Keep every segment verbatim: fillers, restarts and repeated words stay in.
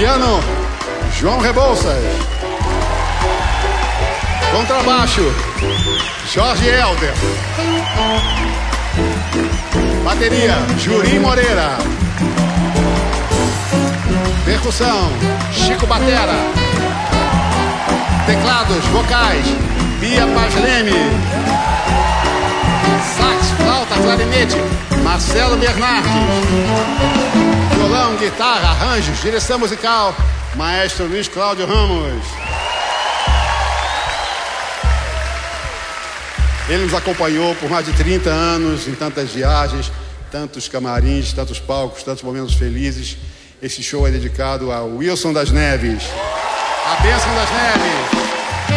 Piano, João Rebouças. Contrabaixo, Jorge Helder. Bateria, Jurim Moreira. Percussão, Chico Batera. Teclados, vocais, Bia Paz Leme. Sax, flauta, clarinete, Marcelo Bernardes. Violão, guitarra, arranjos, direção musical, Maestro Luiz Cláudio Ramos. Ele nos acompanhou por mais de trinta anos em tantas viagens, tantos camarins, tantos palcos, tantos momentos felizes. Esse show é dedicado a Wilson das Neves. A bênção das Neves.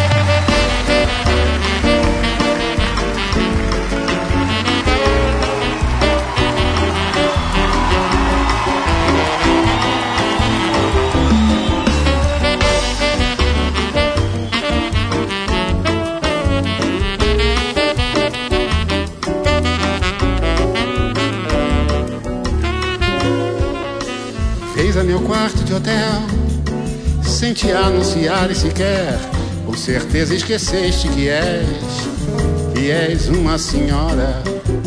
Fez a meu quarto de hotel, sem te anunciar e sequer, com certeza esqueceste que és, que és uma senhora.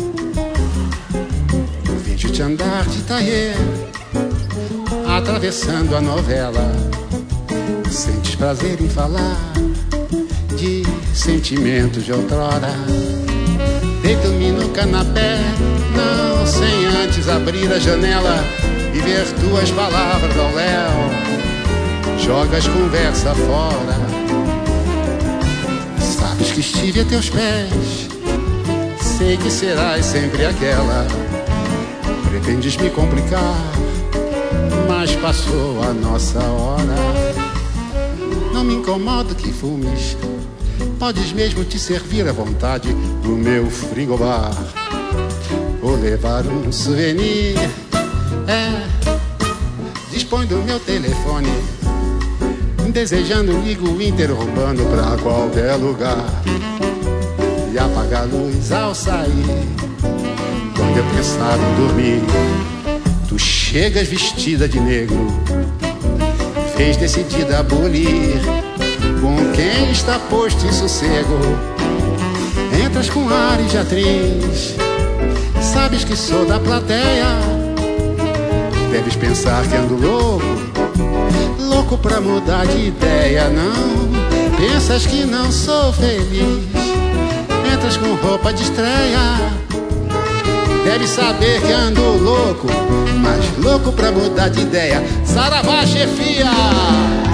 Vejo-te andar de tailleur, atravessando a novela. Sentes prazer em falar de sentimentos de outrora. Deito-me no canapé, não sem antes abrir a janela e ver tuas palavras ao léu. Jogas conversa fora. Sabes que estive a teus pés, sei que serás sempre aquela. Pretendes me complicar, mas passou a nossa hora. Não me incomodo que fumes, podes mesmo te servir à vontade no meu frigobar, ou levar um souvenir. É, dispõe do meu telefone, desejando ligo interrompando pra qualquer lugar, e apaga a luz ao sair. Quando eu pensar em dormir, tu chegas vestida de negro, vês decidida a abolir com quem está posto em sossego. Entras com ares de atriz, sabes que sou da plateia. Deves pensar que ando louco, louco pra mudar de ideia. Não, pensas que não sou feliz, entras com roupa de estreia. Deves saber que ando louco, mas louco pra mudar de ideia. Saravá, chefia!